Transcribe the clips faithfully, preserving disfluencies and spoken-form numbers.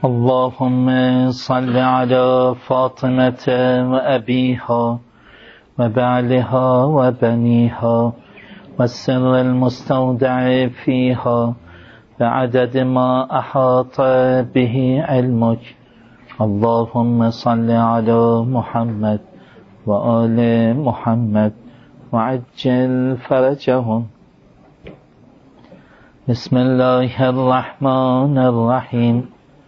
اللهم صل على فاطمة وأبيها وبعلها وبنيها والسر المستودع فيها بعدد ما أحاط به علمك. اللهم صل على محمد وآل محمد وعجل فرجهم. بسم الله الرحمن الرحيم.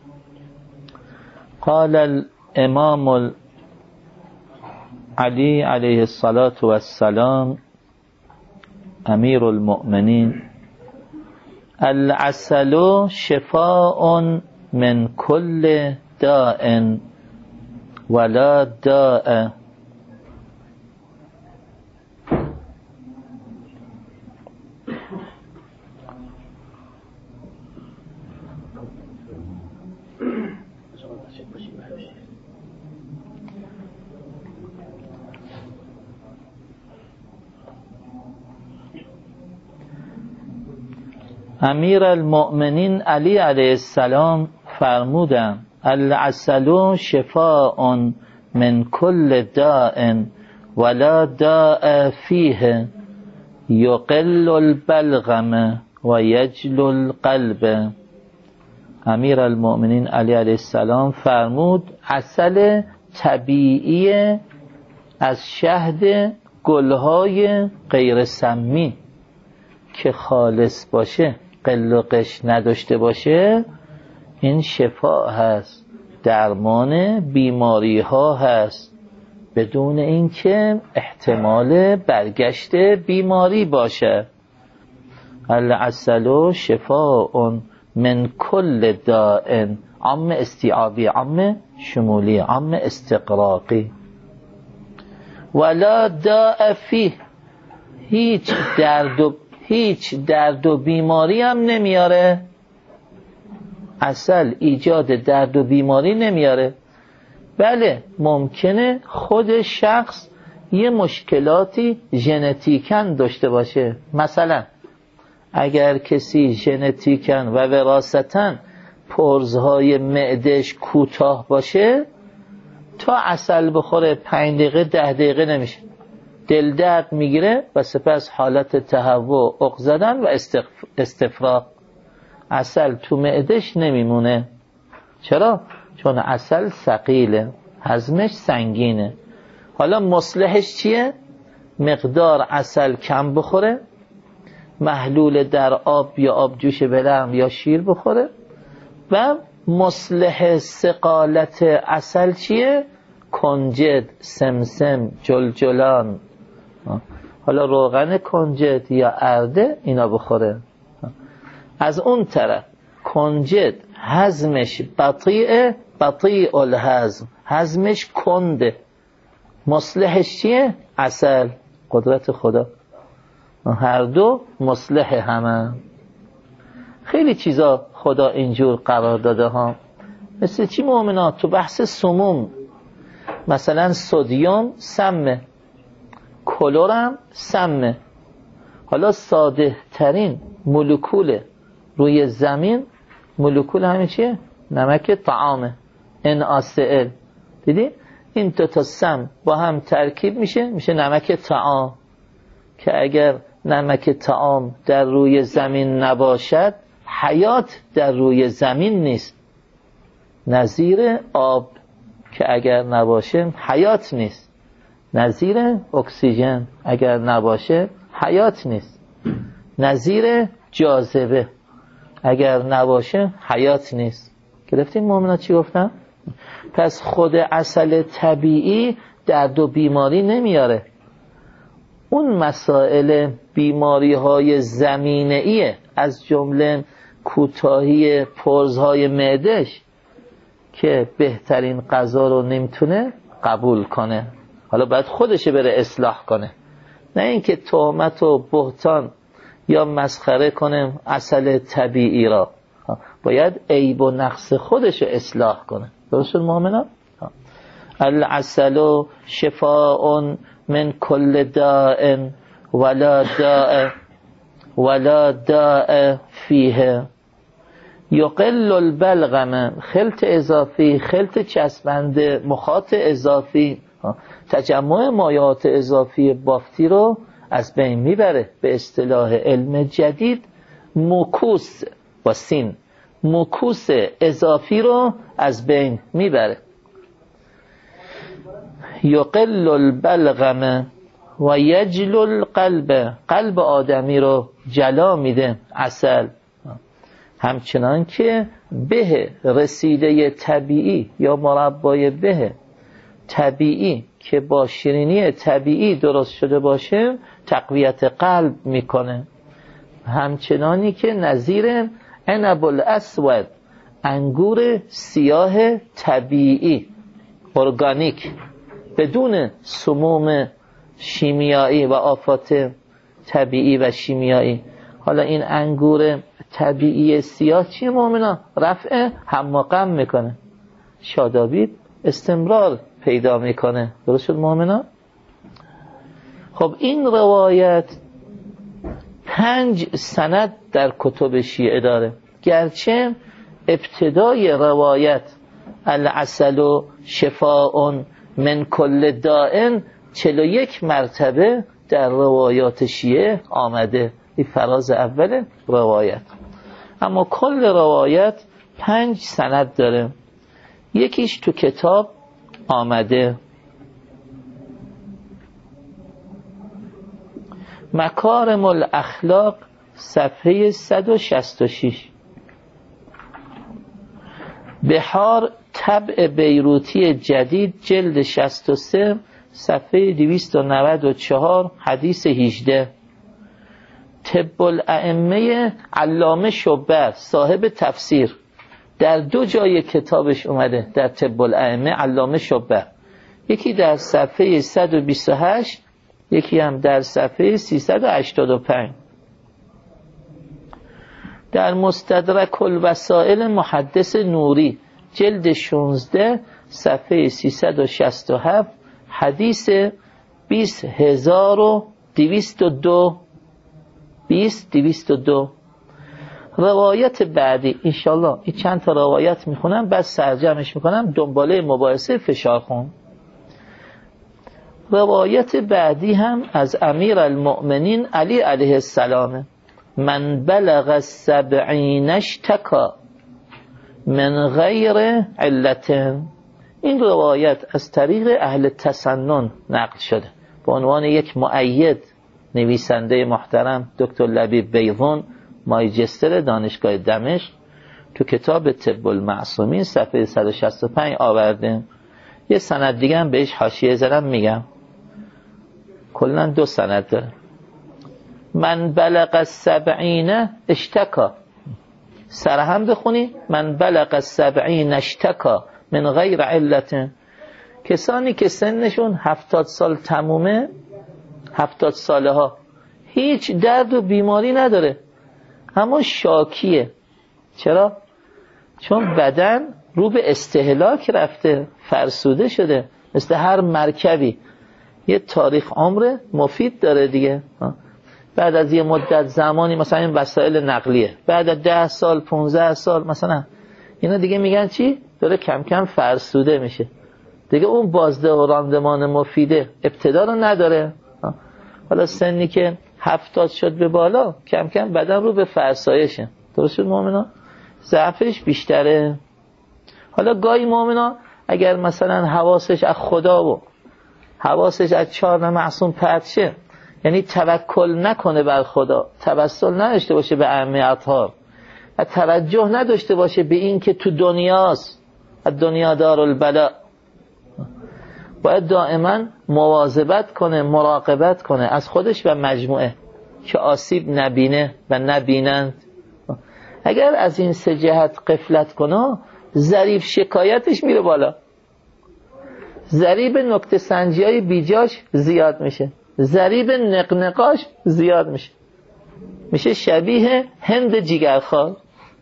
قال الإمام علي عليه الصلاة والسلام أمير المؤمنين: العسل شفاء من كل داء ولا داء. امیر المؤمنین علی علیه السلام فرمودند: العسل شفاء من کل داء ولا داء فیه یقل البلغم و یجل القلب. امیر المؤمنین علی علیه السلام فرمود عسل طبیعی از شهد گلهای غیر سمی که خالص باشه، قل و قش نداشته باشه، این شفا هست، درمان بیماری ها هست، بدون اینکه احتمال برگشت بیماری باشه. العسل شفاء من کل داء، عام استیعابی، عام شمولی، عام استقراقی. ولا داء فیه، هیچ درد و هیچ درد و بیماری هم نمیاره. عسل ایجاد درد و بیماری نمیاره. بله ممکنه خود شخص یه مشکلاتی ژنتیکن داشته باشه. مثلا اگر کسی ژنتیکن و وراثتاً پرزهای معده‌اش کوتاه باشه، تا عسل بخوره پنج دقیقه ده دقیقه نمیشه، دل درد میگیره و سپس حالت تهوع، عق زدن و استفراغ. عسل تو معده‌اش نمیمونه. چرا؟ چون عسل ثقیله، هضمش سنگینه. حالا مصلحش چیه؟ مقدار عسل کم بخوره، محلول در آب یا آبجوش بلرم یا شیر بخوره. و مصلح ثقالت عسل چیه؟ کنجد، سمسم، جلجلان، حالا روغن کنجد یا ارده، اینا بخوره. از اون طرف کنجد هضمش بطیئه، بطیء الهضم، هضمش کنده. مصلحش چیه؟ عسل، قدرت خدا. هر دو مصلح همه. خیلی چیزا خدا اینجور قرار داده ها. مثل چی مؤمنات؟ تو بحث سموم، مثلا سدیم سمه، کلورم سمه. حالا ساده ترین مولکول روی زمین، مولکول همین چیه؟ نمک طعامه، ان ا سی ال. دیدی؟ این دو تا سم با هم ترکیب میشه، میشه نمک طعام. که اگر نمک طعام در روی زمین نباشد، حیات در روی زمین نیست. نظیر آب که اگر نباشه حیات نیست. نظیر اکسیژن اگر نباشه حیات نیست. نظیر جاذبه اگر نباشه حیات نیست. گرفتین مؤمنات چی گفتم؟ پس خود عسل طبیعی درد و بیماری نمیاره. اون مسائل بیماری های زمینه‌ایه، از جمله کوتاهی پرزهای معده‌اش، که بهترین غذا رو نمیتونه قبول کنه. حالا باید خودش بره اصلاح کنه، نه اینکه تهمت و بهتان یا مسخره کنه عسل طبیعی را. باید عیب و نقص خودش رو اصلاح کنه. درست مؤمنان؟ العسل شفاء من کل داء ولا داء ولا داء فیه یقل البلغم، خلط اضافی، خلط چسبنده، مخاط اضافی، تجمع مایعات اضافی بافتی رو از بین میبره. به اصطلاح علم جدید مکوس با سین، مکوس اضافی رو از بین میبره. یقل البلغم و یجل القلب، قلب آدمی رو جلا میده عسل. همچنان که به رسیده طبیعی یا مربای به طبیعی که با شیرینی طبیعی درست شده باشه تقویت قلب میکنه. همچنانی که نظیر عنب الاسود، انگور سیاه طبیعی ارگانیک بدون سموم شیمیایی و آفات طبیعی و شیمیایی. حالا این انگور طبیعی سیاه چیه مؤمنا؟ رفع هم و غم میکنه، شادابی استمرار پیدا میکنه. درست شد مؤمنا؟ خب این روایت پنج سند در کتب شیعه داره، گرچه ابتدای روایت العسل شفاء من کل داء چهل و یک مرتبه در روایات شیعه آمده. این فراز اول روایت. اما کل روایت پنج سند داره. یکیش تو کتاب آمده مکارم الاخلاق صفحه صد و شصت و شش، بحار طبع بیروتی جدید جلد شصت و سه صفحه دویست و نود و چهار حدیث هجده، طب الائمه علامه شبر صاحب تفسیر در دو جای کتابش اومده، در طب الائمه علامه شبر، یکی در صفحه صد و بیست و هشت، یکی هم در صفحه سیصد و هشتاد و پنج. در مستدرک الوسائل محدث نوری جلد شانزده صفحه سیصد و شصت و هفت حدیث بیست هزار و دویست و دو بیست دویست و دو. روایت بعدی انشالله این چند تا روایت میخونم بعد سرجمش میکنم، دنباله مباحثه فشار خون. روایت بعدی هم از امیر المؤمنین علی علیه السلام، من بلغ السبعین اشتکا من غیر علت. این روایت از طریق اهل تسنن نقل شده به عنوان یک مؤید نویسنده محترم دکتر لبیب بیضون ماجستر دانشگاه دمشق تو کتاب طب المعصومین صفحه صد و شصت و پنج آورده. یه سند دیگه هم بهش حاشیه زدم میگم، کلا دو سند داره. من بلغ السبعین اشتکا، سرهم بخونی من بلغ السبعین اشتکا من غیر علت. کسانی که سنشون هفتاد سال تمومه، هفتاد ساله ها هیچ درد و بیماری نداره اما شاکیه. چرا؟ چون بدن رو به استهلاک رفته، فرسوده شده. مثل هر مرکبی یه تاریخ عمر مفید داره دیگه. بعد از یه مدت زمانی مثلا این وسایل نقلیه بعد از ده سال پونزده سال مثلا اینا دیگه میگن چی؟ داره کم کم فرسوده میشه دیگه، اون بازده و راندمان مفیده ابتدا رو نداره. حالا سنی که هفتاد شد به بالا کم کم بدن رو به فرسایشه. درست شد مؤمنا؟ ضعفش بیشتره. حالا گاهی مؤمنا اگر مثلا حواسش از خدا و حواسش از چهار معصوم پرت شه، یعنی توکل نکنه بر خدا، توسل نداشته باشه به اهمیت‌ها و توجه نداشته باشه به این که تو دنیاست، دنیا دار البلا، باید دائما مواظبت کنه، مراقبت کنه از خودش و مجموعه که آسیب نبینه و نبینند. اگر از این سه جهت غفلت کنه ضریب شکایتش میره بالا، ضریب نکته سنجی های بیجاش زیاد میشه، ضریب نقنقاش زیاد میشه، میشه شبیه هند جیگرخوار.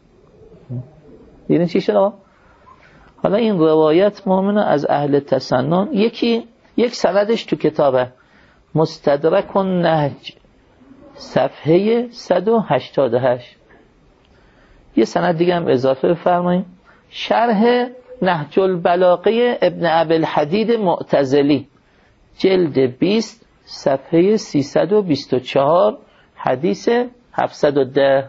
دیدین چی شد؟ حالا این روایت مؤمنه از اهل تسنن، یکی یک سندش تو کتابه مستدرک النهج صفحه صد و هشتاد و هشت، یه سند دیگه هم اضافه بفرمایید. شرح نهج البلاغه ابن ابی الحدید معتزلی جلد بیست صفحه سیصد و بیست و چهار حدیث هفتصد و ده.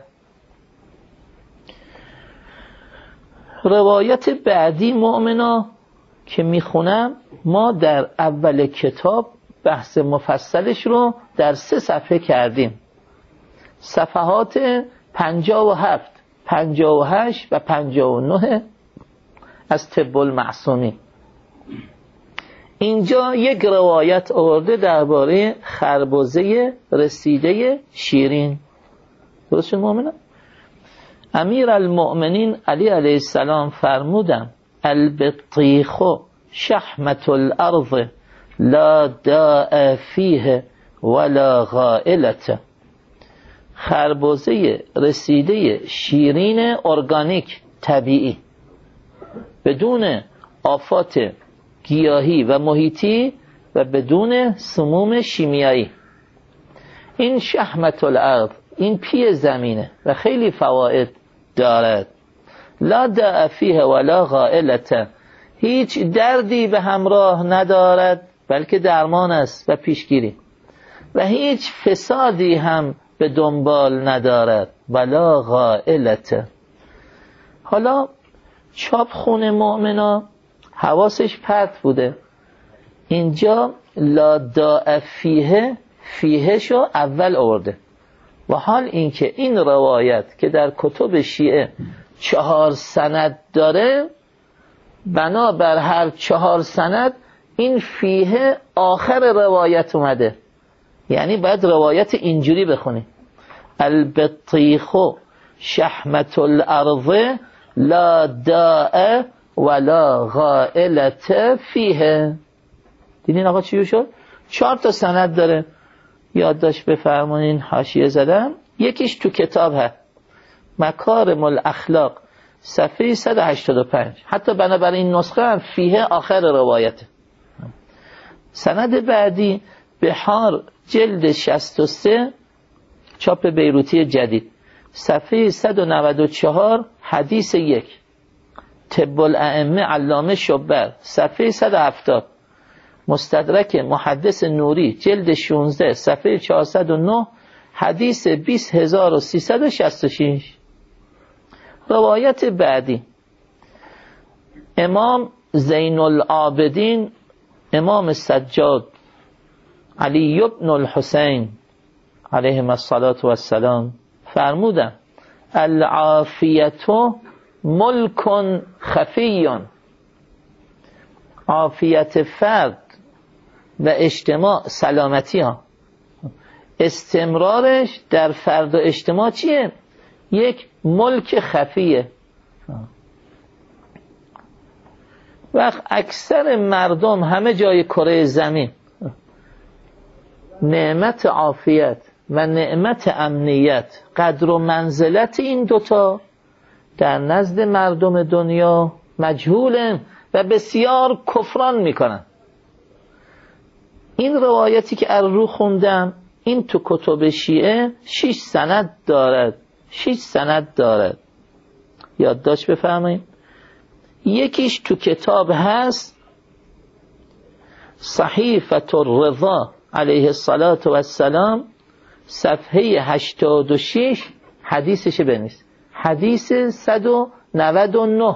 روایت بعدی مؤمنا که میخونم، ما در اول کتاب بحث مفصلش رو در سه صفحه کردیم، صفحات پنجاه و هفت، پنجاه و هشت و پنجاه و نه از طب المعصومین. اینجا یک روایت آورده درباره خربزه رسیده شیرین. درست شد مؤمنان؟ امیر المؤمنین علی علیه السلام فرمودن البطیخ شحمت الارض لا داء فیه ولا غائلت. خربزه رسیده شیرین ارگانیک طبیعی بدون آفات گیاهی و محیطی و بدون سموم شیمیایی. این شحمت الارض، این پی زمینه و خیلی فواید دارد. لا داء فیه ولا غائلت، هیچ دردی به همراه ندارد بلکه درمان است و پیشگیری، و هیچ فسادی هم به دنبال ندارد ولا غائلت. حالا چاپخونه مؤمنا حواسش پرت بوده، اینجا لا داء فیه، فیه شو اول آورده، و حال اینکه این روایت که در کتب شیعه چهار سند داره، بنابر هر چهار سند این فیه آخر روایت اومده، یعنی باید روایت اینجوری بخونی البطیخ شحمت الارض لا داء ولا غائلت فیه. دیدین آقا چی شد؟ چهار تا سند داره، یادداشت بفرمایین، حاشیه زدم. یکیش تو کتاب هست، مکارم الاخلاق صفحه صد و هشتاد و پنج، حتی بنابراین این نسخه هم فیه آخر روایته. سند بعدی بحار جلد شصت و سه چاپ بیروتی جدید صفحه صد و نود و چهار حدیث یک، طب الائمه علامه شبر صفحه صد و هفتاد، مستدرک محدث نوری جلد شانزده صفحه چهارصد و نه حدیث بیست هزار و سیصد و شصت و شش. روایت بعدی امام زین العابدین امام سجاد علی بن الحسین علیهم الصلاة والسلام فرمودن العافیت ملک خفی. عافیت فرد و اجتماع، سلامتی ها، استمرارش در فرد و اجتماع چیه؟ یک ملک خفیه. وقت اکثر مردم همه جای کره زمین نعمت عافیت و نعمت امنیت، قدر و منزلت این دوتا در نزد مردم دنیا مجهوله و بسیار کفران میکنن. این روایتی که از رو خوندم این تو کتب شیعه شش سند دارد، شش سند دارد، یادداشت بفرمایید. یکیش تو کتاب هست صحیفة الرضا علیه الصلاة والسلام صفحه هشتاد و شش حدیثش بنویس، حدیث صد و نود و نه.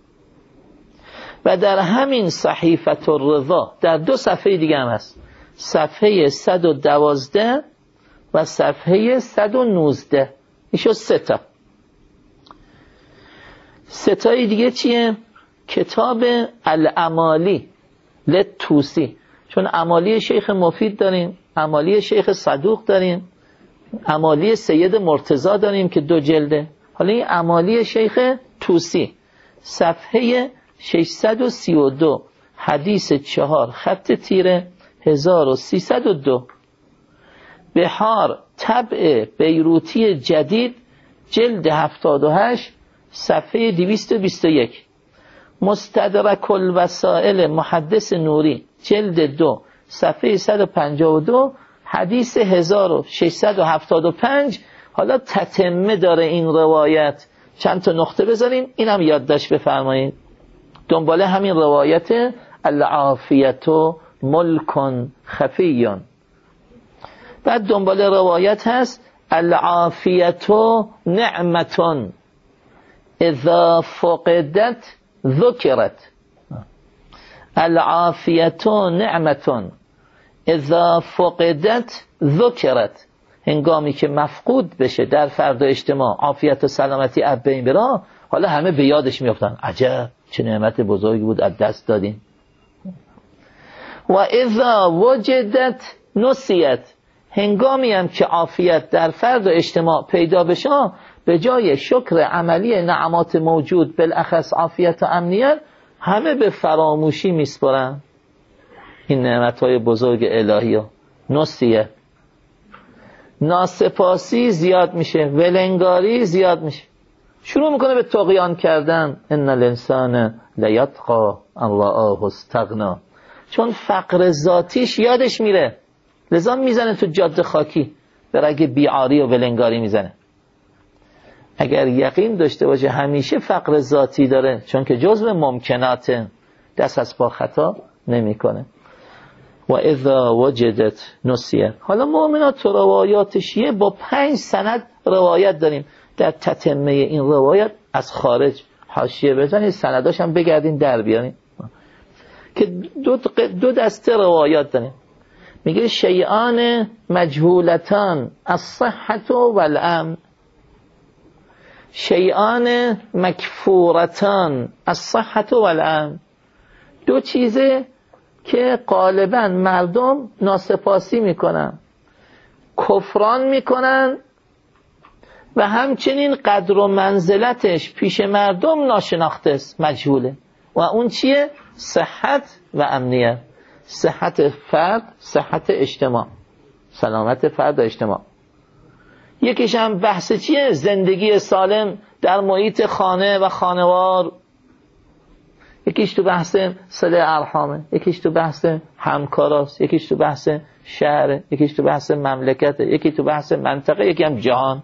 و در همین صحیفة الرضا در دو صفحه دیگه هم هست، صفحه صد و دوازده و صفحه صد و نوزده. این شد سه تا. سه تای دیگه چیه؟ کتاب الامالی لطوسی، چون امالی شیخ مفید داریم، امالی شیخ صدوق داریم، امالی سید مرتضی داریم که دو جلده. حالا این امالی شیخ توسی صفحه ششصد و سی و دو حدیث چهار خط تیره هزار و سیصد و دو. بحار طبع بیروتی جدید جلد هفتاد و هشت صفحه دویست و بیست و یک. مستدرک الوسائل محدث نوری جلد دو صفحه صد و پنجاه و دو حدیث هزار و ششصد و هفتاد و پنج. حالا تتمه داره این روایت چند تا نقطه بذاریم، اینم یادداشت بفرمایید. دنباله همین روایت العافیت ملک خفی. بعد دنبال روایت هست العافیت نعمت اذا فقدت ذکرت. العافیت نعمت اذا فقدت ذکرت. هنگامی که مفقود بشه در فرد و اجتماع عافیت و سلامتی از بین بره، حالا همه به یادش میافتن عجب چه نعمت بزرگی بود از دست دادیم. و اذا وجدت نسیت. هنگامی هم که عافیت در فرد و اجتماع پیدا بشه، به جای شکر عملی نعمات موجود بالاخص عافیت و امنیت، همه به فراموشی میسپرن این نعمتهای بزرگ الهی ها. نسیه، ناسپاسی زیاد میشه، ولنگاری زیاد میشه، شروع میکنه به طغیان کردن. ان الانسان لیطغی ان رآه استغنی. چون فقر ذاتیش یادش میره، لذا میزنه تو جاده خاکی، به رگ بیعاری و ولنگاری میزنه. اگر یقین داشته باشه همیشه فقر ذاتی داره، چون که جزء ممکنات، دست از پا خطا نمیکنه. و اذا وجدت نسیت. حالا مؤمنات تو روایاتش یه با پنج سند روایت داریم. در تتمه این روایت از خارج حاشیه بزنید، سنداش هم بگردین در بیارین که دو, دو دسته روایات داریم. میگه شیئان مجهولتان الصحة والامن، شیئان مکفورتان الصحة والامن. دو چیزه که غالبا مردم ناسپاسی میکنن، کفران میکنن و همچنین قدر و منزلتش پیش مردم ناشناخته است، مجهوله. و اون چیه؟ صحت و امنیت. صحت فرد، صحت اجتماع، سلامت فرد و اجتماع. یکیش هم بحث چیه؟ زندگی سالم در محیط خانه و خانوار. یکیش تو بحث صله ارحامه، یکیش تو بحث همکاراست، یکیش تو بحث شهره، یکیش تو بحث مملکته، یکی تو بحث منطقه، یکی هم جهان.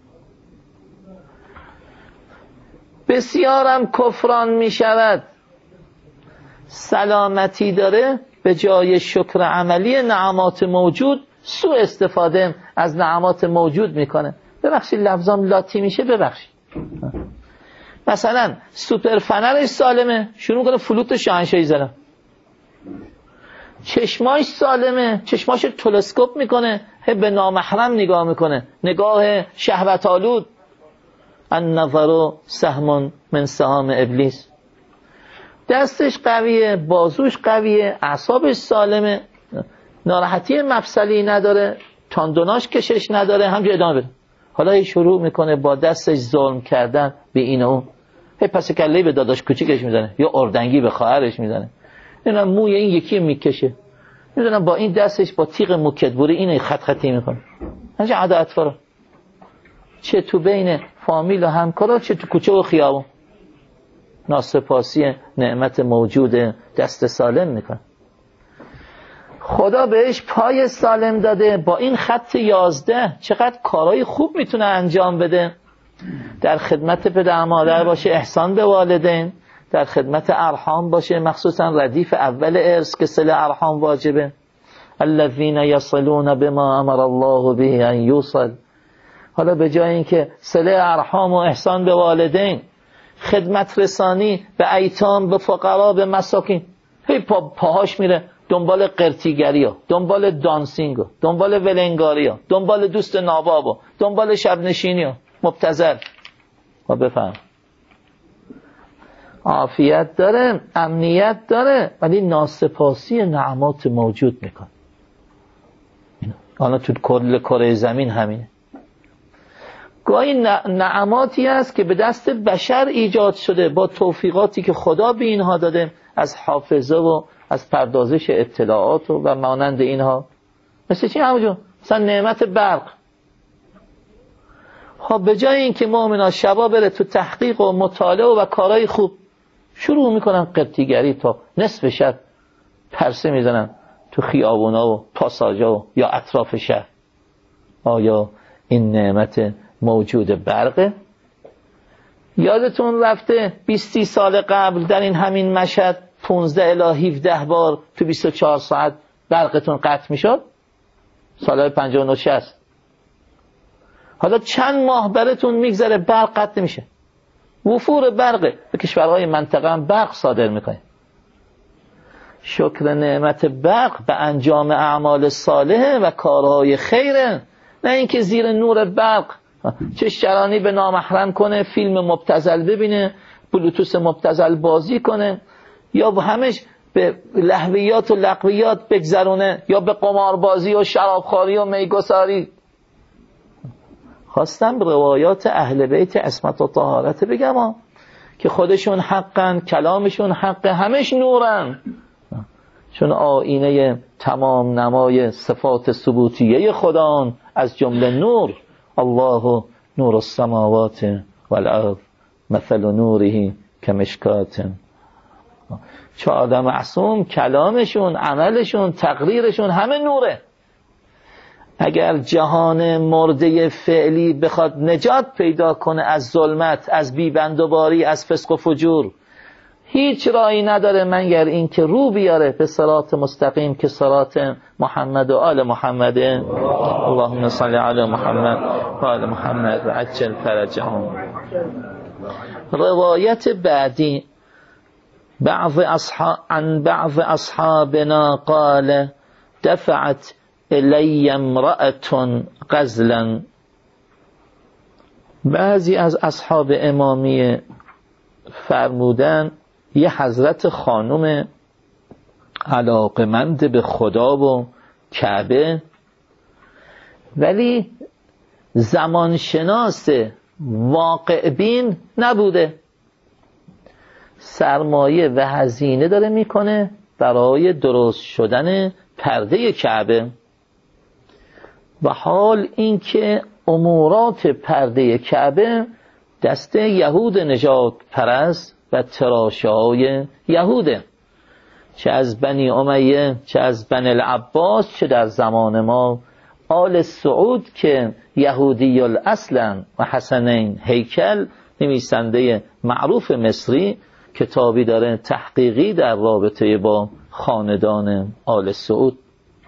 بسیارم کفران می شود، سلامتی داره، به جای شکر عملی نعمات موجود سوء استفاده از نعمات موجود میکنه. ببخشید لفظام لاتی میشه، ببخشید. مثلا سوپر فنرش سالمه، شروع کنه فلوت شاهنشاهی زدن. چشماش سالمه، چشماش تلسکوپ میکنه، به نامحرم نگاه میکنه، نگاه شهوت آلود. النظر سهم من سهام ابلیس. دستش قویه، بازوش قویه، اعصابش سالمه، ناراحتی مفصلی نداره، تاندوناش کشش نداره، همجا ادامه بده. حالا هی شروع میکنه با دستش ظلم کردن به این و اون. هی پس کله‌ای به داداش کوچیکش میزنه، یا اردنگی به خواهرش میزنه. اینا موی این یکی میکشه، میدونم با این دستش با تیغ موکدبری اینو خط خطی میکنه. همچه عدا اطفارا، چه تو بین فامیل و همکارا، چه تو کوچه و خیابون. ناسپاسی نعمت موجود دست سالم میکنه. خدا بهش پای سالم داده، با این خط یازده چقدر کارهای خوب میتونه انجام بده. در خدمت پدر مادر باشه، احسان به والدین، در خدمت ارحام باشه، مخصوصا ردیف اول ارث که صله ارحام واجبه. الذين يصلون بما امر الله به ان يوصل. حالا به جای اینکه صله ارحام و احسان به والدین، خدمت رسانی به ایتام، به فقرا، به مساکین، هی پا پاهاش میره دنبال قرتیگری ها، دنبال دانسینگ ها، دنبال ولنگاری ها، دنبال دوست ناباب ها، دنبال شب نشینی ها، مبتذل. و بفهم عافیت داره، امنیت داره، ولی ناسپاسی نعمات موجود میکن. حالا تو کل کره زمین همینه. گاهی نعماتی است که به دست بشر ایجاد شده با توفیقاتی که خدا به اینها داده، از حافظه و از پردازش اطلاعات و مانند اینها. مثل چی همونجور؟ مثلا نعمت برق. خب به جای این که مؤمنا شبا بره تو تحقیق و مطالعه و کارهای خوب، شروع میکنن قبطیگری، تا نصف شب پرسه میزنن تو خیابونا و پاساژا و یا اطراف شهر. آیا این نعمت موجود برقه؟ یادتون رفته بیست سال قبل در این همین مشهد پانزده الی هفده بار تو بیست و چهار ساعت برقتون قطع میشد؟ سالهای پنجاه و نه شصت. حالا چند ماه براتون میگذره برق قطع نمیشه. وفور برق به کشورهای منطقه هم برق صادر میکنه. شکر نعمت برق به انجام اعمال صالحه و کارهای خیره، نه اینکه زیر نور برق چشترانی به نامحرم کنه، فیلم مبتذل ببینه، بلوتوث مبتذل بازی کنه، یا همش به لهویات و لغویات بگذرونه، یا به قماربازی و شرابخواری و میگساری. خواستم روایات اهل بیت عصمت و طهارت بگم ها. که خودشون حقن، کلامشون حقه، همش نورن، چون آینه تمام نمای صفات ثبوتیه خدا از جمله نور. الله نور السماوات والارض مثل نوره کمشکات. چه آدم معصوم، کلامشون، عملشون، تقریرشون همه نوره. اگر جهان مرده فعلی بخواد نجات پیدا کنه از ظلمت، از بیبندوباری، از فسق و فجور، هیچ راهی نداره مگر این که رو بیاره به صراط مستقیم که صراط محمد و آل محمد. اللهم صل علی محمد و آل محمد و عجل فرجهم. روایت بعدی بعض اصحاب عن بعض اصحابنا قال دفعت الی امرأة غزلا. بعضی از اصحاب امامی فرمودن یه حضرت خانم علاقمند به خدا و کعبه، ولی زمانشناس واقع بین نبوده، سرمایه و هزینه داره میکنه برای درست شدن پرده کعبه، و حال اینکه امورات پرده کعبه دست یهود نجات پرست و تراشه‌های یهوده، چه از بنی امیه، چه از بنی العباس، چه در زمان ما آل سعود که یهودی الاصلن و حسنین هیکل، نویسنده معروف مصری، کتابی داره تحقیقی در رابطه با خاندان آل سعود.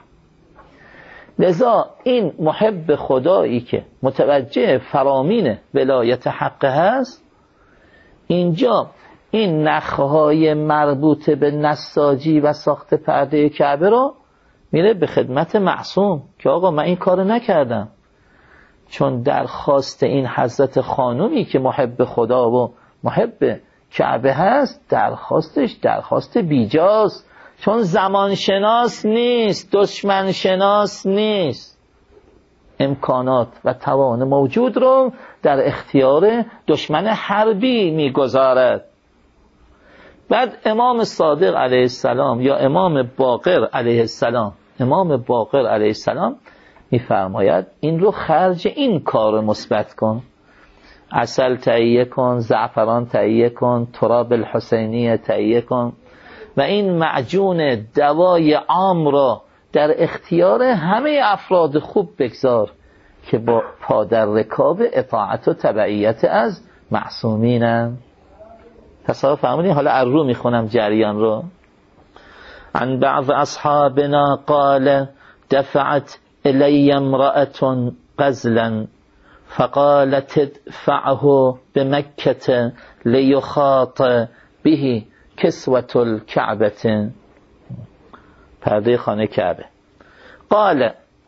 لذا این محب خدایی که متوجه فرامین ولایت حق هست، اینجا این نخهای مربوط به نساجی و ساخت پرده کعبه رو میره به خدمت معصوم که آقا من این کار نکردم، چون درخواست این حضرت خانومی که محب خدا و محب کعبه هست درخواستش درخواست بیجاست، چون زمان شناس نیست، دشمن شناس نیست، امکانات و توان موجود رو در اختیار دشمن حربی میگذارد. بعد امام صادق علیه السلام یا امام باقر علیه السلام امام باقر علیه السلام میفرماید این رو خرج این کار مثبت کن، عسل تهیه کن، زعفران تهیه کن، تراب الحسینیه تهیه کن و این معجون دوای عام را در اختیار همه افراد خوب بگذار که با پادر رکاب اطاعت و تبعیت از معصومینم. تصور فرمودین؟ حالا از رو میخونم جریان رو. عن بعض اصحابنا قال دفعت الی امرأة غزلا فقالت ادفعه بمكة ليخاط به کسوة الكعبة، پرده خانه کعبه. قال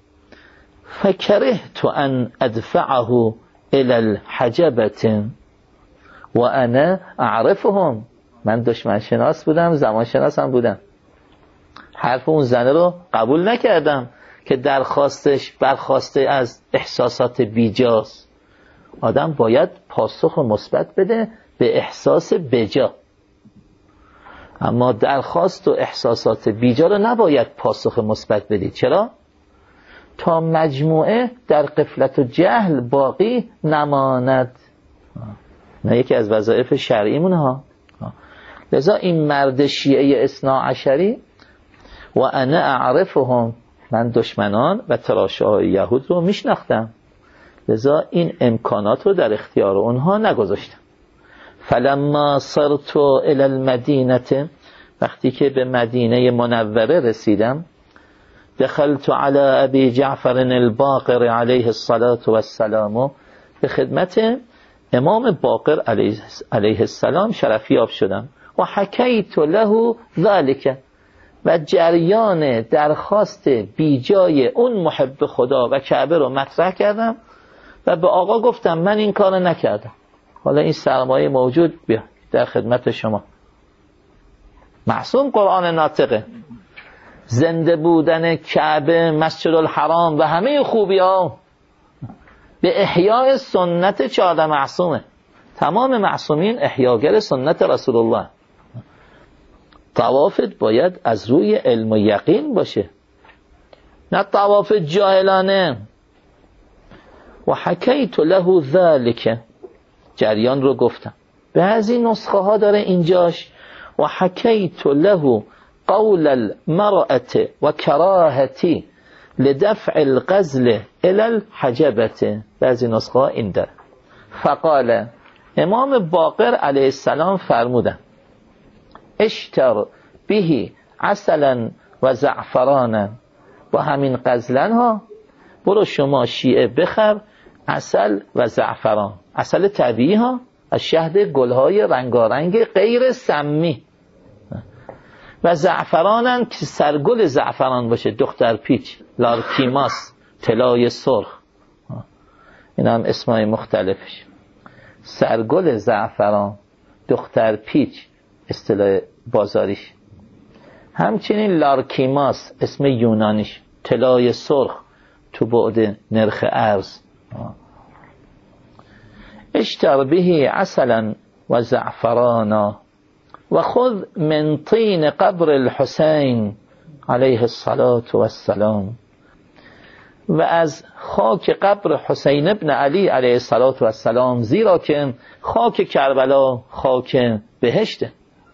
فكرهت ان ادفعه الى الحجبة وانا اعرفهم. من دشمن شناس بودم، زمان شناس هم بودم، حرف اون زنه رو قبول نکردم که درخواستش برخواسته از احساسات بیجاست. آدم باید پاسخ مثبت بده به احساس بجا، اما درخواست و احساسات بیجا رو نباید پاسخ مثبت بدید. چرا؟ تا مجموعه در غفلت و جهل باقی نماند. نه یکی از وظایف شرعیمونه ها. لذا این مرد شیعه اثنا عشری و انا اعرفهم، من دشمنان و تراشه‌های یهود رو میشناختم، لذا این امکانات رو در اختیار اونها نگذاشتم. فلما صرت الى المدینه، وقتی که به مدینه منوره رسیدم، دخلت على ابی جعفر الباقر علیه الصلاة والسلام، به خدمت امام باقر علیه, علیه السلام شرفیاب شدم. و حکیت له ذلك، و جریان درخواست بیجای اون محب خدا و کعبه رو مطرح کردم و به آقا گفتم من این کار نکردم، حالا این سرمایه موجود بیا در خدمت شما. معصوم قرآن ناطقه، زنده بودن کعبه، مسجد الحرام و همه خوبی ها به احیای سنت چهارده معصومه. تمام معصومین احیاگر سنت رسول الله. طوافت باید از روی علم و یقین باشه، نه طواف جاهلانه. و حکیت له ذلك، جریان رو گفتم. بعضی نسخه ها داره اینجاش و حکیت له قول المرأة و کراهتی لدفع الغزل الى الحجبة. بعضی نسخه ها این داره. فقال، امام باقر علیه السلام فرمودن اشتر به عسلا و زعفرانا، با همین غزلن ها برو شما شیعه بخر عسل و زعفران، عسل طبیعی ها از شهد گلهای رنگارنگ غیر سمی، و زعفرانن که سرگل زعفران باشه، دختر پیچ، لارکیماس، طلای سرخ، این هم اسمای مختلفش. سرگل زعفران، دختر پیچ اصطلاح بازاریش، همچنین لارکیماس اسم یونانیش، طلای سرخ تو بعد نرخ ارز. اشتر به عسلا و زعفرانا و خذ من طین قبر الحسین علیه الصلاة والسلام، و از خاک قبر حسین ابن علی علیه الصلاة والسلام، زیرا که خاک کربلا خاک بهشته.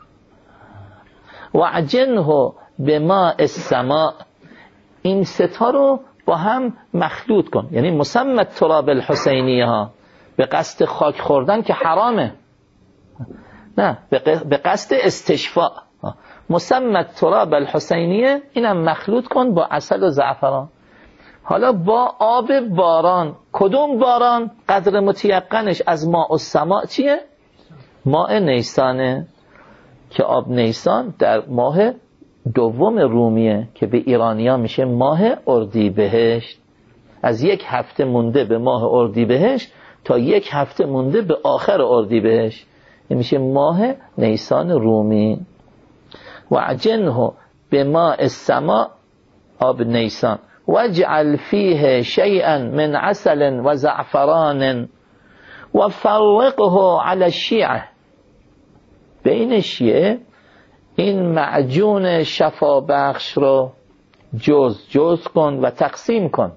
و عجنه به ماء السماء، این ستا رو با هم مخلوط کن، یعنی مسمى تراب الحسینیه ها، به قصد خاک خوردن که حرامه، نه به قصد استشفاء. مسمى تراب الحسینیه اینم مخلوط کن با عسل و زعفران. حالا با آب باران، کدوم باران؟ قدر متیقنش از ماء السماء چیه؟ ماء نیسانه، که آب نیسان در ماه دوم رومیه که به ایرانیا میشه ماه اردیبهشت. از یک هفته مونده به ماه اردیبهشت تا یک هفته مونده به آخر اردیبهشت، این میشه ماه نیسان رومی. و عجنه به ماء السماء، آب نیسان، واجعل فیه شیئا من عسل و زعفران و فرقه علی الشیعه، بین شیعه این معجون شفا بخش رو جز جز کن و تقسیم کن.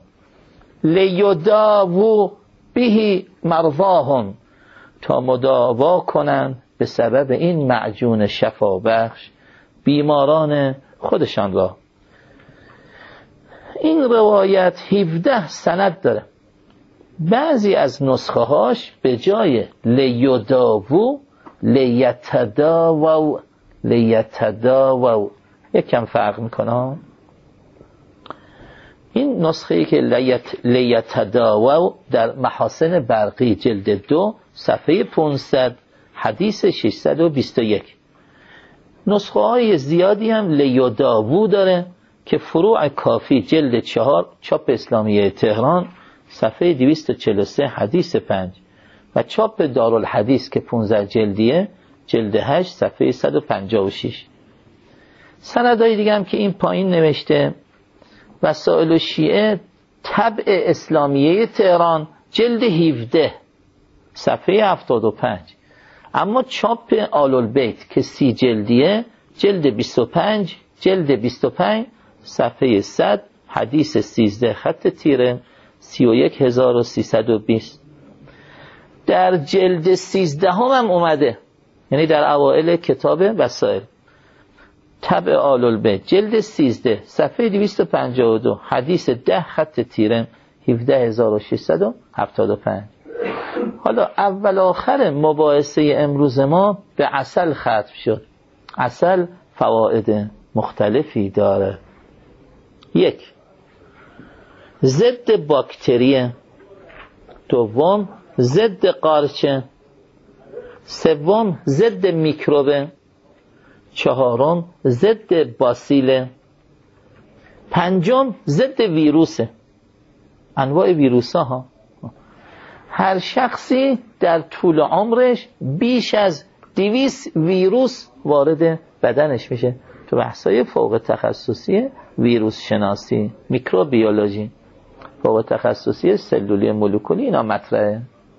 لیداوو به مرضاهم، تا مداوا کنن به سبب این معجون شفا بخش بیماران خودشان را. این روایت هفده سند داره. بعضی از نسخه هاش به جای لیداوو لیتداوو لیتداوو یکم فرق میکنه. این نسخه ای که لیت لیتداوو در محاسن برقی جلد دو صفحه پانصد حدیث ششصد و بیست و یک. نسخه های زیادی هم لیداوو داره که فروع کافی جلد چهار چاپ اسلامیه تهران صفحه دویست و چهل و سه حدیث پنج، و چاپ دارالحدیث که پانزده جلدیه جلد هشت صفحه صد و پنجاه و شش. سندهای دیگه هم که این پایین نوشته: وسائل شیعه طبع اسلامیه تهران جلد هفده صفحه هفتاد و پنج، اما چاپ آل البیت که سی جلدیه جلد بیست و پنج جلد بیست و پنج صفحه صد حدیث سیزده خط تیره سی و یک هزار و سیصد و بیست. در جلد سیزده هم, هم اومده، یعنی در اوائل کتاب وسائل، طبع آل البیت جلد سیزده صفحه دویست و پنجاه و دو حدیث ده خط تیره هفده هزار و ششصد و هفتاد و پنج. حالا اول آخر مباحثه امروز ما به عسل ختم شد. عسل فواید مختلفی داره. یک، ضد باکتری. دوم، ضد قارچه. سوم، ضد میکروب. چهارم، ضد باسیل. پنجم، ضد ویروسه. انواع ویروس ها. هر شخصی در طول عمرش بیش از دویست ویروس وارد بدنش میشه. تو بحثای فوق تخصصی ویروس شناسی، میکروبیولوژی، فوق تخصصی سلولی مولکولی اینا مطرحه.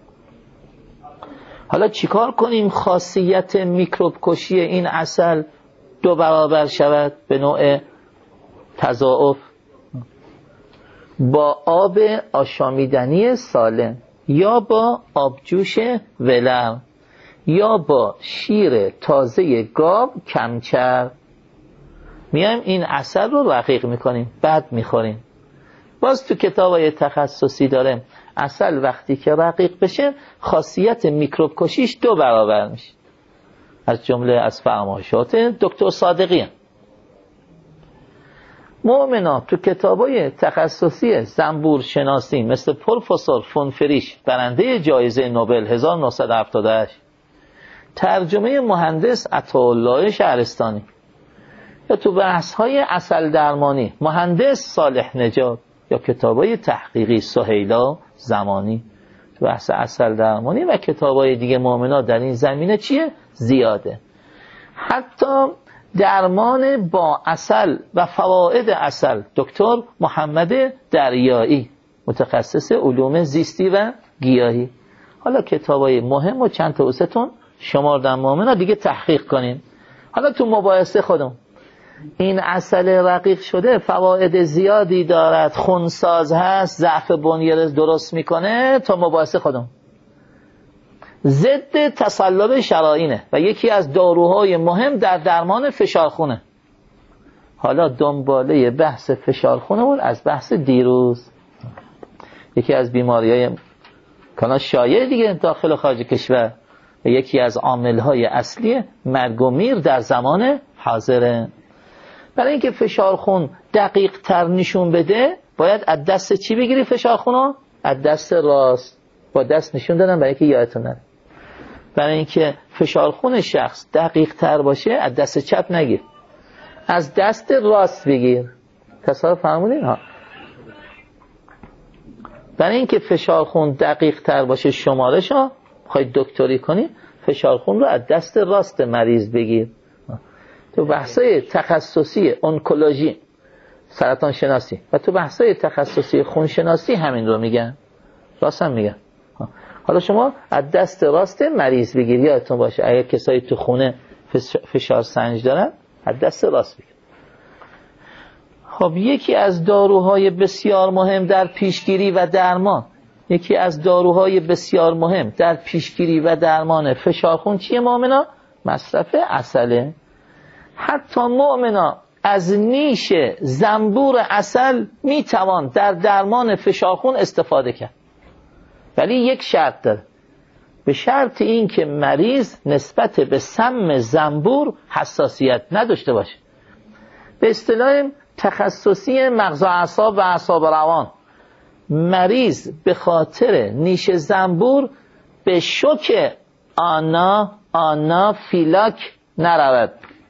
حالا چیکار کنیم خاصیت میکروب کشی این عسل دو برابر شود به نوع تضاعف؟ با آب آشامیدنی سالم یا با آبجوش ولرم یا با شیر تازه گاو کمچر میایم این عسل رو رقیق میکنیم، بعد میخوریم. باز تو کتابای تخصصی داره عسل وقتی که رقیق بشه خاصیت میکروب کشیش دو برابر میشه. از جمله از فرمایشات دکتر صادقی. مؤمنا تو کتابای تخصصی زنبور شناسی مثل پروفسور فون فریش برنده جایزه نوبل هزار و نهصد و هفتاد و هشت، ترجمه مهندس عطاالله شهرستانی، یا تو بحث‌های عسل درمانی مهندس صالح نجات، یا کتابای تحقیقی سهیلا زمانی تو بحث عسل درمانی و کتابای دیگه مؤمنا در این زمینه چیه؟ زیاده. حتی درمان با عسل و فواید عسل دکتر محمد دریایی متخصص علوم زیستی و گیاهی. حالا کتابای مهم و چند تا اوستون شماردن مؤمنا دیگه تحقیق کنین. حالا تو مباحثه خودم این عسل رقیق شده فواید زیادی دارد، خونساز هست، ضعف بنیه درست میکنه، تا مباحثه خودم ضد تصلب شرائینه و یکی از داروهای مهم در درمان فشار خونه. حالا دنباله بحث فشار خونمون از بحث دیروز، یکی از بیماری‌های کانا شایع دیگه داخل و خارج کشور و یکی از عامل‌های اصلی مرگ و میر در زمان حاضره. برای اینکه فشار خون دقیق تر نشون بده باید از دست چی بگیری فشار خونو؟ از دست راست. با دست نشون دادم برای اینکه یادتون نره. برای اینکه فشار خون شخص دقیق تر باشه از دست چپ نگیر، از دست راست بگیر. تصور فرمودین ها؟ برای اینکه فشار خون دقیق تر باشه شمارش ها خواهید دکتری کنی، فشار خون رو از دست راست مریض بگیر. تو بحثای تخصصی اونکولوژی سرطان شناسی و تو بحثای تخصصی خون شناسی همین رو میگن، راست هم میگن. حالا شما از دست راست مریض بگیر، یادتون باشه اگه کسایی تو خونه فشار سنج دارن از دست راست بگیر. خب یکی از داروهای بسیار مهم در پیشگیری و درمان یکی از داروهای بسیار مهم در پیشگیری و درمان فشار خون چیه مؤمنا؟ مصرف عسله. حتی مؤمنا از نیش زنبور عسل میتوان در درمان فشار خون استفاده کرد، ولی یک شرط داره. به شرط این که مریض نسبت به سم زنبور حساسیت نداشته باشه. به اصطلاح تخصصی مغز و اعصاب و اعصاب روان، مریض به خاطر نیش زنبور به شوک آنا آنافیلاک نرود.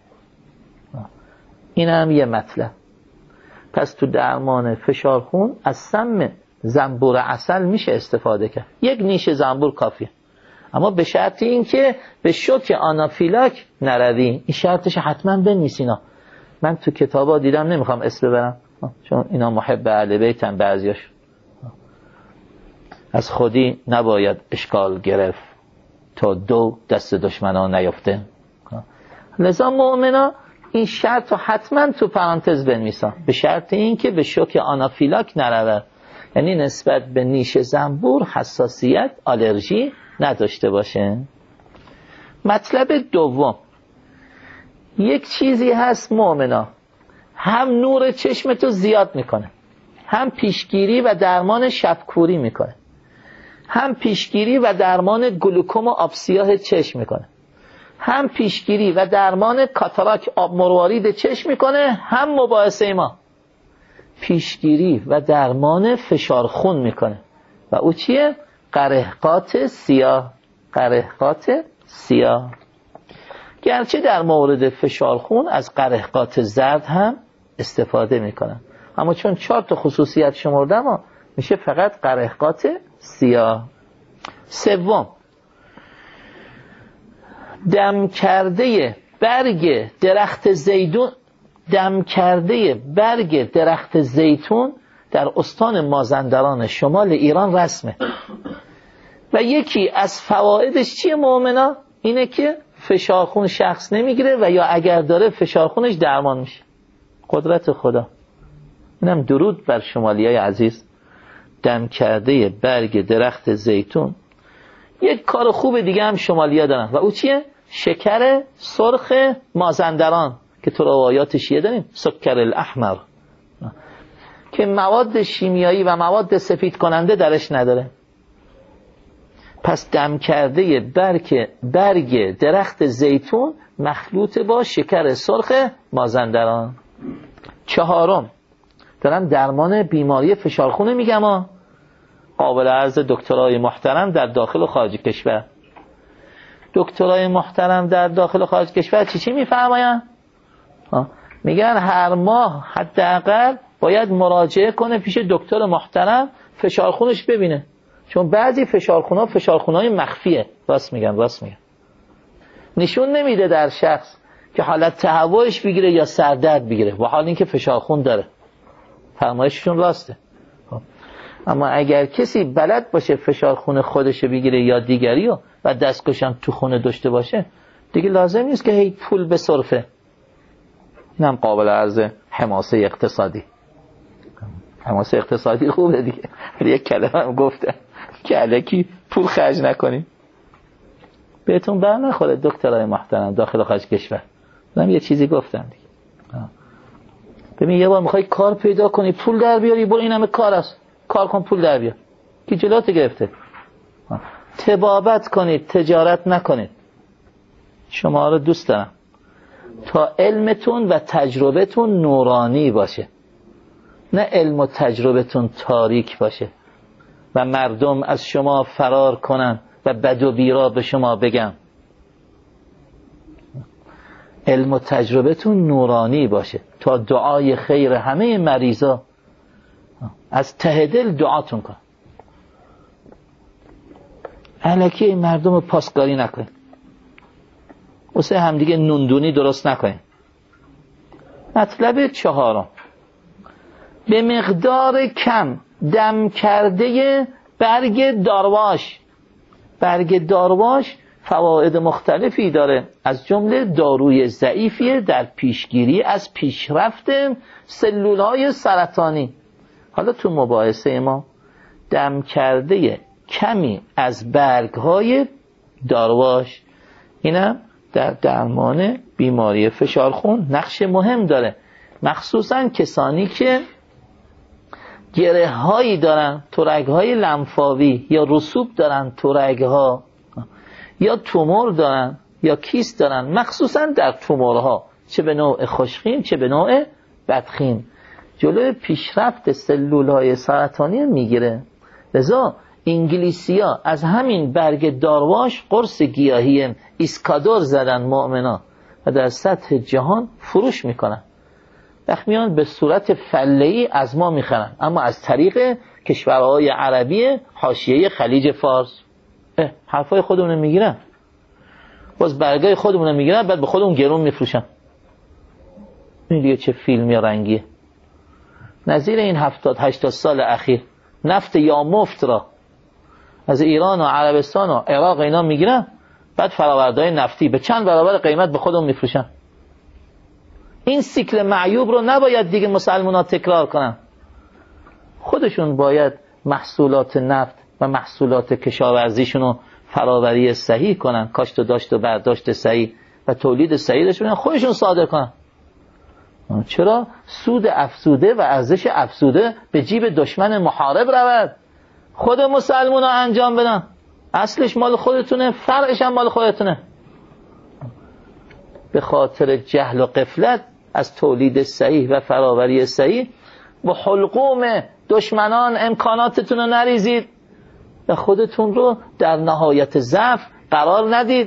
این هم یه مطلب. پس تو درمان فشار خون از سم زنبور عسل میشه استفاده کرد. یک نیش زنبور کافیه، اما به شرط این که به شوک آنافیلاک نروی. این شرطش حتما بنویسینا. من تو کتابا دیدم، نمیخوام اسم ببرم چون اینا محب اهل بیتن بعضیاش. از خودی نباید اشکال گرفت تا دو دست دشمنان نیفته. لذا مؤمنا این شرط رو حتما تو پرانتز بنویسن، به شرط این که به شوک آنافیلاک نرود، یعنی نسبت به نیش زنبور حساسیت آلرژی نداشته باشه. مطلب دوم، یک چیزی هست مؤمنا هم نور چشمتو زیاد میکنه، هم پیشگیری و درمان شبکوری میکنه. هم پیشگیری و درمان گلوکوم و آب سیاه چشم میکنه، هم پیشگیری و درمان کاتاراک آب مروارید چشم میکنه، هم مباحثه ما پیشگیری و درمان فشار خون میکنه. و او چیه؟ قرحقات سیاه. قرحقات سیاه. گرچه در مورد فشار خون از قرحقات زرد هم استفاده میکنن، اما چون چهار تا خصوصیت شمردم میشه فقط قرحقات سیاه. سوم، دم کرده برگ درخت زیتون دم کرده برگ درخت زیتون در استان مازندران شمال ایران رسمه و یکی از فوایدش چیه مؤمنا؟ اینه که فشار خون شخص نمیگیره و یا اگر داره فشار خونش درمان میشه. قدرت خدا. اینم درود بر شمالیای عزیز. دم کرده برگ درخت زیتون. یک کار خوب دیگه هم شمالیا دارن و او چیه؟ شکر سرخ مازندران که تو روایات شیعه داریم، سکر الاحمر، که مواد شیمیایی و مواد سفید کننده درش نداره. پس دم کرده برگ برگ درخت زیتون مخلوط با شکر سرخ مازندران. چهارم، دارم درمان بیماری فشار خون میگم ها، قابل عرض دکترای محترم در داخل و خارج کشور. دکترای محترم در داخل و خارج کشور چی چی میفرماین؟ میگن هر ماه حداقل باید مراجعه کنه پیش دکتر محترم فشار خونش ببینه، چون بعضی فشار خونها فشار خونهای مخفیه. راست میگن، راست میگن. نشون نمیده در شخص که حالت تهوعش بگیره یا سردرد بگیره و حال اینکه فشار خون داره. فرمایششون راسته. اما اگر کسی بلد باشه فشار خون خودش بگیره یا دیگریو و دستکشم تو خونه داشته باشه، دیگه لازم نیست که هی پول بصرفه. اینم قابل عرض حماسه اقتصادی. حماسه اقتصادی خوبه دیگه. یک کلمه هم گفته که الکی پول خرج نکنیم. بهتون بر نخوره دکترای محترم داخل و خارج کشور. من یه چیزی گفتم دیگه. ببین یه بار میخوای کار پیدا کنی پول در بیاری، برو این همه کار است، کار کن پول در بیار. کی جلوت گرفته؟ تبابت کنید، تجارت نکنید. شما رو دوست دارم تا علمتون و تجربتون نورانی باشه، نه علم و تجربتون تاریک باشه و مردم از شما فرار کنن و بد و بیرا به شما بگن. علم و تجربتون نورانی باشه تا دعای خیر همه مریضا از ته دل دعاتون کن. الکی مردم پاسکاری نکن، واسه هم دیگه نوندونی درست نکنین. مطلب چهارم، به مقدار کم دم کرده برگ دارواش. برگ دارواش فواید مختلفی داره، از جمله داروی ضعیفیه در پیشگیری از پیشرفت سلولهای سرطانی. حالا تو مباحثه ما دم کرده کمی از برگهای دارواش، اینم در درمان بیماری فشار خون نقش مهم داره، مخصوصا کسانی که گره هایی دارن، ترک های لنفاوی یا رسوب دارن، ترک ها یا تومور دارن یا کیست دارن، مخصوصا در تومورها چه به نوع خوشخیم چه به نوع بدخیم، جلوی پیشرفت سلول های سرطانی میگیره. لذا انگلیسیا از همین برگ دارواش قرص گیاهی ایسکادور زدن مؤمنا و در سطح جهان فروش میکنن. بخمیان به صورت فله‌ای از ما میخرن، اما از طریق کشورهای عربی حاشیه خلیج فارس. حرفای خودمون میگیرن، باز برگای خودمون میگیرن، بعد به خودمون گرون میفروشن. این دیگه چه فیلمی رنگیه. نظیر این هفتاد هشتاد سال اخیر نفت یا مفت را از ایران و عربستان و عراق اینا میگیرن، بعد فرآوردهای نفتی به چند برابر قیمت به خودمون میفروشن. این سیکل معیوب رو نباید دیگه مسلمان ها تکرار کنن. خودشون باید محصولات نفت و محصولات کشاورزیشون رو فراوری صحیح کنن، کاشت و داشت و برداشت صحیح و تولید صحیحشون خودشون صادر کنن. چرا سود افزوده و ارزش افزوده به جیب دشمن محارب رود خود مسلمان ها انجام بدن. اصلش مال خودتونه، فرعش هم مال خودتونه. به خاطر جهل و غفلت از تولید صحیح و فراوری صحیح با حلقوم دشمنان امکاناتتون رو نریزید و خودتون رو در نهایت ضعف قرار ندید.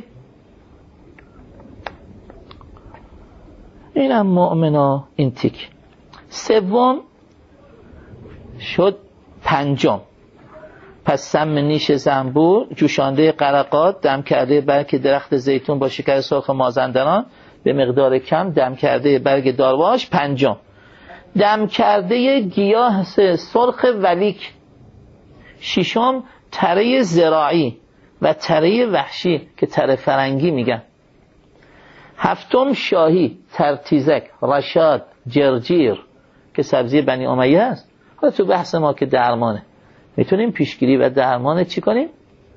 اینم مؤمنا این تیک. سوم شد پنجم. پس سم نیش زنبور، جوشانده قرقات، دم کرده برگ درخت زیتون با شکر سرخ مازندران به مقدار کم، دم کرده برگ دارواش. پنجم دم کرده گیاه سرخ ولیک. ششم تره زراعی و تره وحشی که تره فرنگی میگن. هفتم شاهی، ترتیزک، رشاد، جرجیر که سبزی بنی امیه است. حالا تو بحث ما که درمانه، میتونیم پیشگیری و درمان چی کنیم؟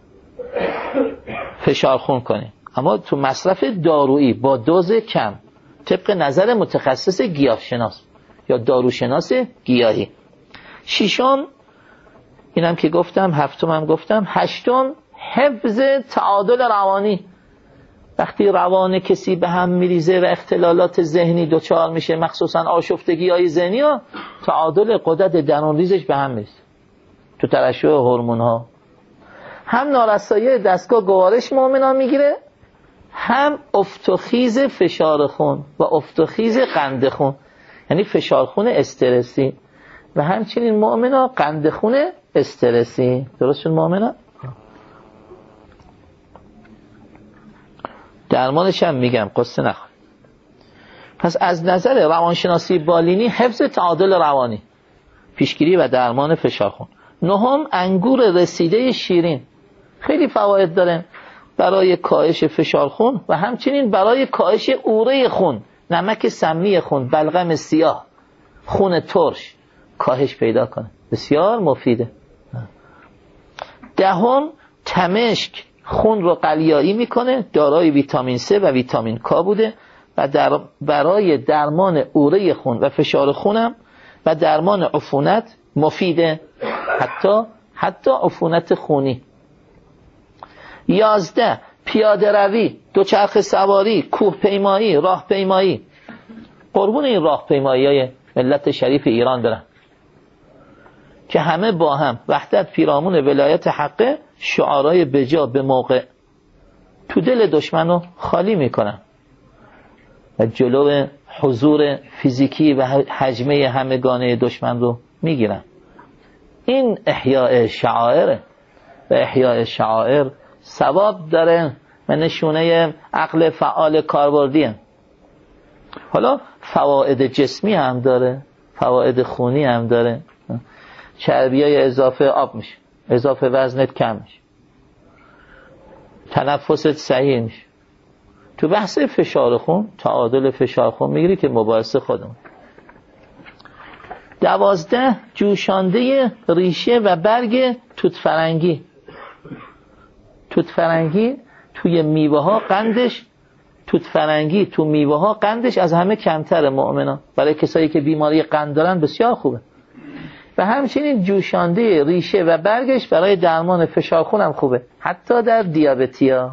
فشار خون کنیم، اما تو مصرف دارویی با دوز کم طبق نظر متخصص گیاهشناس یا داروشناس گیاهی. ششم اینم که گفتم، هفتم هم گفتم. هشتم حفظ تعادل روانی. وقتی روان کسی به هم میریزه و اختلالات ذهنی دچار میشه، مخصوصا آشفتگی های ذهنی ها، تعادل غدد درون ریزش به هم میریزه تو ترشح هورمون ها. هم نارسایی دستگاه گوارش مؤمنان میگیره، هم افت و خیز فشار خون و افت و خیز قند خون، یعنی فشار خون استرسی و همچنین مؤمنا قند خون استرسی. درست شد مؤمنا؟ درمانش هم میگم، قصه نخور. پس از نظر روانشناسی بالینی حفظ تعادل روانی، پیشگیری و درمان فشار خون. نهم انگور رسیده شیرین، خیلی فواید داره برای کاهش فشار خون و همچنین برای کاهش اوره خون، نمک سمی خون، بلغم سیاه، خون ترش کاهش پیدا کنه، بسیار مفیده. دهم تمشک خون رو قلیایی میکنه، دارای ویتامین C و ویتامین کا بوده و در برای درمان اوره خون و فشار خونم و درمان عفونت مفیده، حتی حتی عفونت خونی. یازده پیاده روی، دوچرخه سواری، کوه پیمایی، راه پیمایی. قربون این راه پیمایی های ملت شریف ایران برن که همه با هم وحدت پیرامون ولایت حقه، شعارهای بجا به موقع تو دل دشمن رو خالی میکنن و جلو حضور فیزیکی و حجمه همگانه دشمن رو میگیرن. این احیاء شعائره و احیاء شعائر ثواب داره و نشونه عقل فعال کاربردیه. حالا فواید جسمی هم داره، فواید خونی هم داره. چربیای اضافه آب میشه، اضافه وزنت کم میشه، تنفست صحیح میشه. تو بحث فشار خون، تعادل فشار خون میگیری که مباحث خودمون. دوازده جوشانده ریشه و برگ توت فرنگی. توت فرنگی توی میوه ها قندش، توت فرنگی تو میوه ها قندش از همه کمتره مؤمنان. برای کسایی که بیماری قند دارن بسیار خوبه. و همچنین جوشانده ریشه و برگش برای درمان فشار خون هم خوبه، حتی در دیابتیا.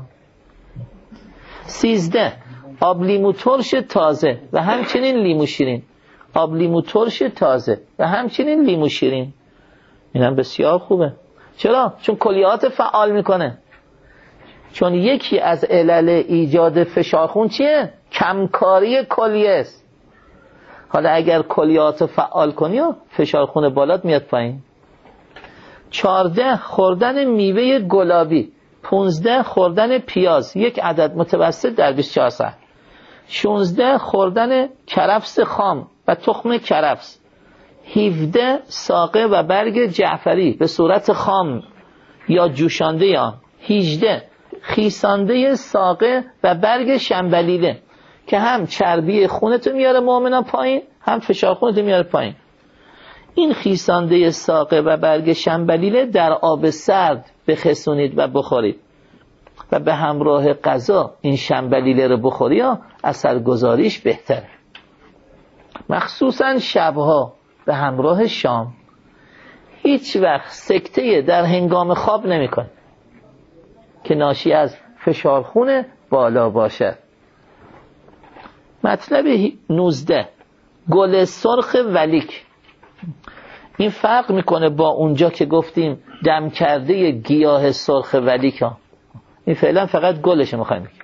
سیزده آب لیمو ترش تازه و همچنین لیمو شیرین. آب لیمو ترش تازه و همچنین لیمو شیرین، اینم بسیار خوبه. چرا؟ چون کلیات فعال میکنه. چون یکی از علل ایجاد فشار خون چیه؟ کمکاری کلیه است. حالا اگر کلیات فعال کنی و فشار خون بالات میاد پایین. چارده خوردن میوه گلابی. پونزده خوردن پیاز یک عدد متوسط در بیست و چهار ساعت. شانزده خوردن کرفس خام و تخم کرفس. هفده ساقه و برگ جعفری به صورت خام یا جوشانده آن. هجده خیسانده ساقه و برگ شنبلیله که هم چربی خونتو میاره مؤمنا پایین، هم فشار خونتو میاره پایین. این خیسانده ساقه و برگ شنبلیله در آب سرد بخسونید و بخورید و به همراه غذا این شنبلیله رو بخوری ها اثرگذاریش بهتره، مخصوصا شبها به همراه شام. هیچ وقت سکته در هنگام خواب نمیکنه که ناشی از فشار خون بالا باشد. مطلب نوزده، گل سرخ ولیک. این فرق میکنه با اونجا که گفتیم دم کرده گیاه سرخ ولیک ها. این فعلا فقط گلش میخوایم بگیم.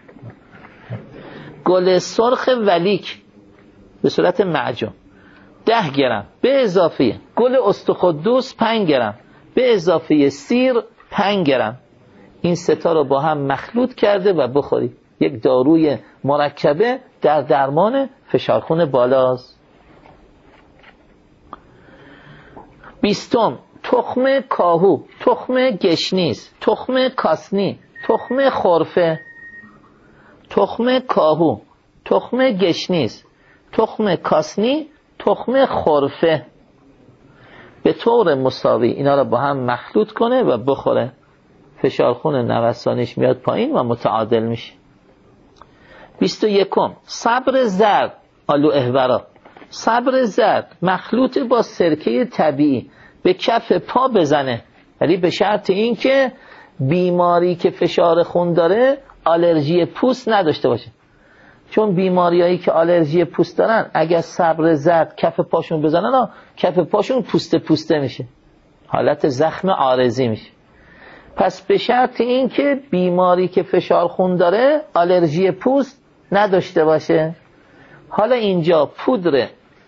گل سرخ ولیک به صورت معجون ده گرم به اضافه گل استخدوس پنج گرم به اضافه سیر پنج گرم. این ستا رو با هم مخلوط کرده و بخوری. یک داروی مرکبه در درمان فشار خون بالاست. بیستم، تخم کاهو، تخم گشنیز، تخم کاسنی، تخم خرفه. تخم کاهو، تخم گشنیز، تخم کاسنی، تخم خرفه به طور مساوی اینا رو با هم مخلوط کنه و بخوره. فشار خون نوسانیش میاد پایین و متعادل میشه. بیست و یکم، صبر زرد، آلو اهورا. صبر زرد مخلوط با سرکه طبیعی به کف پا بزنه، ولی به شرط این که بیماری که فشار خون داره آلرژی پوست نداشته باشه. چون بیماریایی که آلرژی پوست دارن اگر صبر زرد کف پاشون بزنن کف پاشون پوسته پوسته میشه، حالت زخم عارضی میشه. پس به شرط این که بیماری که فشار خون داره آلرژی پوست نداشته باشه. حالا اینجا پودر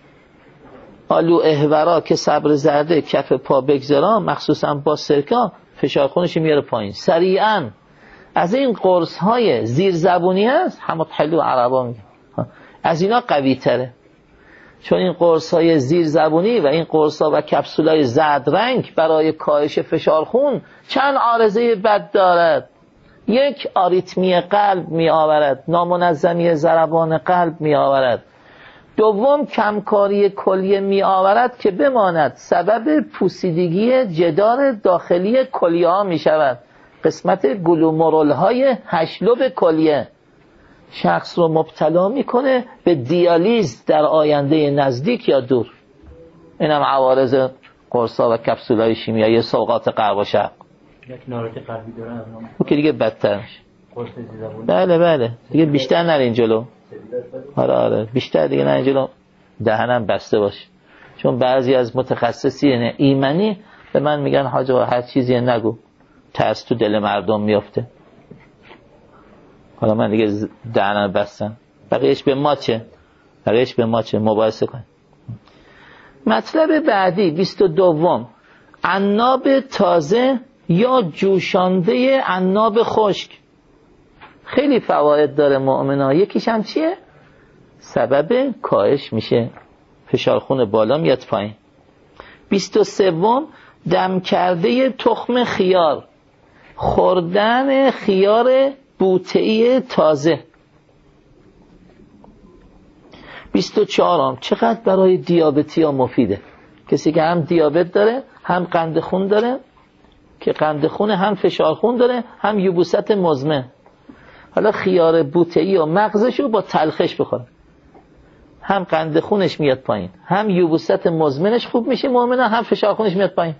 آلو اهورا که صبر زرده کف پا بگذارم مخصوصا با سرکه فشار خونش میاره پایین. سریعا از این قرص های زیر زبونی هست، همه حلو عربا میگن، از اینا قوی تره. چون این قرص های زیر زبونی و این قرص ها و کپسول های زرد رنگ برای کاهش فشار خون چند عارضه بد دارد. یک، آریتمی قلب می آورد، نامنظمی ضربان قلب می آورد. دوم، کمکاری کلیه می آورد که بماند سبب پوسیدگی جدار داخلی کلیه ها می شود. قسمت گلومرول های هشلب کلیه شخص رو مبتلا میکنه به دیالیز در آینده نزدیک یا دور. این هم عوارض قرصا و کپسولای شیمیایی سوغات غرب و شرق. یک نارک قلبی داره اون که دیگه بدتر میشه. قرص زیرزبونی. بله بله دیگه بیشتر نرین جلو. آره آره بیشتر دیگه نرین جلو، دهنم بسته باشه. چون بعضی از متخصصین ایمنی به من میگن حاج آقا هر چیزی نگو، ترس تو دل مردم میافته. حالا من دیگه دهنم بستم، بقیهش به ما چه؟ بقیهش به ما چه؟ مباحثه کن. مطلب بعدی بیست و دوم، عناب تازه یا جوشانده عناب خشک. خیلی فواید داره مؤمنا. یکیش هم چیه؟ سبب کاهش میشه فشار خون بالا میاد پایین. بیست و سوم، دم کرده تخم خیار، خوردن خیار بوته‌ای تازه. بیست و چهارم، چقدر برای دیابتی ها مفیده. کسی که هم دیابت داره هم قند خون داره، که قند خون هم فشار خون داره هم یبوست مزمن. حالا خیار بوته‌ای و مغزشو با تلخش بخوره، هم قند خونش میاد پایین هم یبوست مزمنش خوب میشه مؤمنا، هم فشار خونش میاد پایین.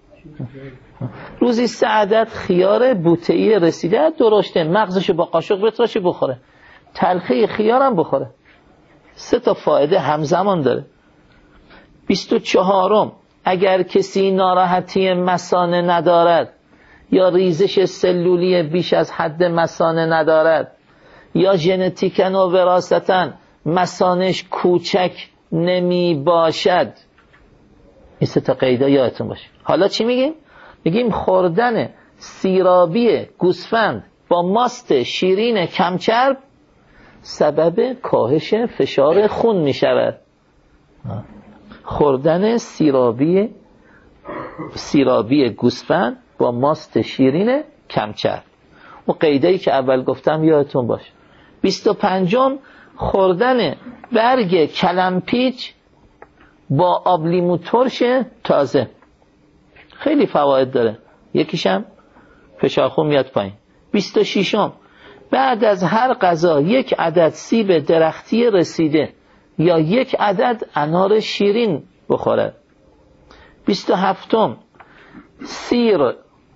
روزی سه عدد خیار بوته‌ای رسیده درشته مغزشو با قاشق بتراشه بخوره، تلخی خیارم بخوره. سه تا فایده همزمان داره. بیست و چهارم، اگر کسی ناراحتی مثانه ندارد یا ریزش سلولی بیش از حد مثانه ندارد یا ژنتیکاً و وراثتاً مثانش کوچک نمی باشد، این سه تا قیدا یادتون باشه. حالا چی میگیم؟ میگیم خوردن سیرابی گوسفند با ماست شیرین کمچرب سبب کاهش فشار خون میشود. خوردن سیرابی سیرابی گوسفند با ماست شیرین کمچرب. اون قیدایی که اول گفتم یادتون باشه. بیست و پنجم، خوردن برگ کلمپیچ با آب لیمو ترش تازه. خیلی فواید داره. یکیشم فشار خون میاد پایین. بیست و ششم، بعد از هر غذا یک عدد سیب درختی رسیده یا یک عدد انار شیرین بخورد. بیست و هفتم، سیر،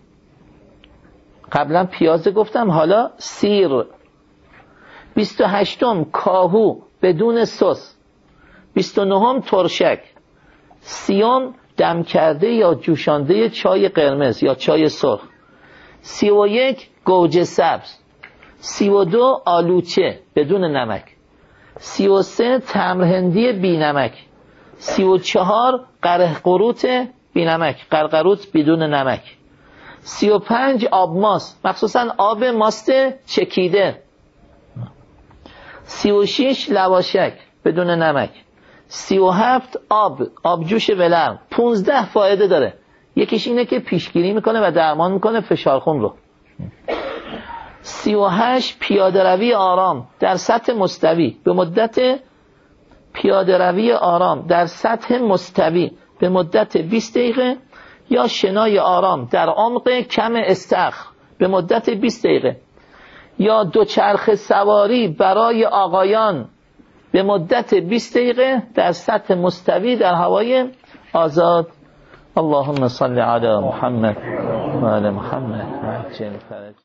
قبلا پیازه گفتم، حالا سیر. بیست و هشتم کاهو بدون سس. بیست و نهم ترشک. سیوم دم کرده یا جوشانده چای قرمز یا چای سرخ. سی و یک گوجه سبز. سی و دو آلوچه بدون نمک. سی و سه تمر هندی بی نمک. سی و چهار قره قروت بی نمک، قرقروت بدون نمک. سی و پنج آب ماست، مخصوصا آب ماست چکیده. سی و شش لواشک بدون نمک. سی و هفت آب، آبجوش ولرم. پونزده فایده داره. یکیش اینه که پیشگیری میکنه و درمان میکنه فشار خون رو. سی و هشت پیاده روی آرام در سطح مستوی به مدت پیاده روی آرام در سطح مستوی به مدت بیست دقیقه، یا شنای آرام در عمق کم استخر به مدت بیست دقیقه، یا دوچرخه سواری برای آقایان به مدت بیست دقیقه در سطح مستوی در هوای آزاد. اللهم صل علی محمد و آل محمد.